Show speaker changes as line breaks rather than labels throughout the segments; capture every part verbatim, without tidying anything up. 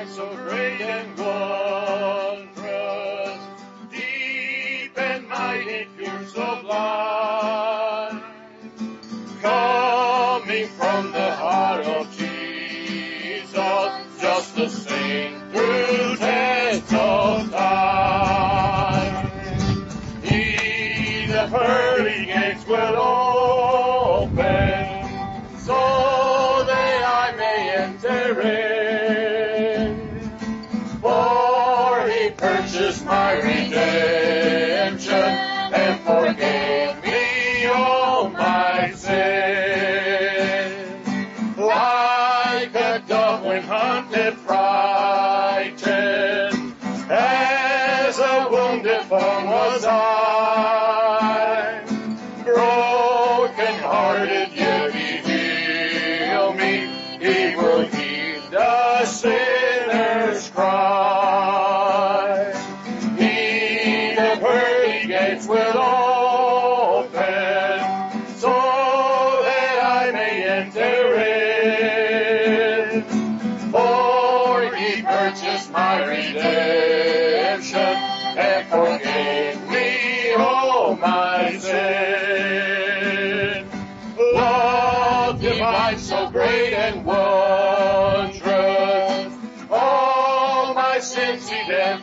light so great and wondrous, deep and mighty, pure, sublime, coming from the heart of Jesus, just the same through tens of time. He, the pearly gates will open, so that I may enter in. For he purchased my redemption and forgave me all my sin. Like a dove when hunted, frightened, as a wounded fawn was I. Broken hearted, yet he healed me. He will heed the sinner's cry. He, the pearly gates will open, so that I may enter in. For he purchased my redemption and forgave me all my sin. Love divine, so great and wondrous, all my sins he then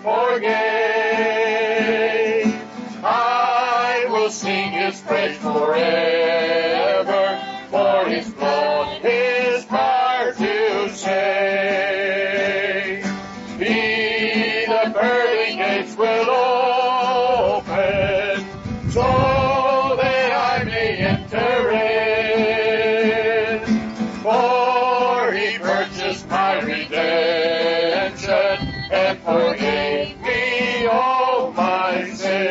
forgave. I will sing his praise forever, for his blood is power to save. He, the pearly gates will open, so that I may enter in. For he purchased my redemption and forgave me all my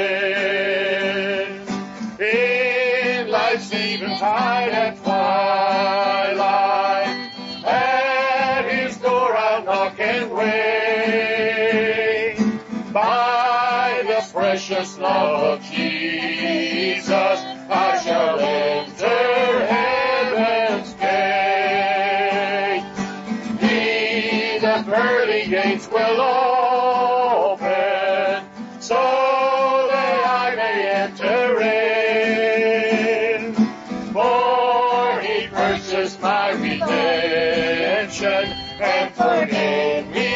sin. In life's eventide at twilight, at his door I'll knock and wait. By the precious love of Jesus, I shall enter heaven's gate. He, the pearly gates will open, so that I may enter in. For he purchased my redemption and forgave me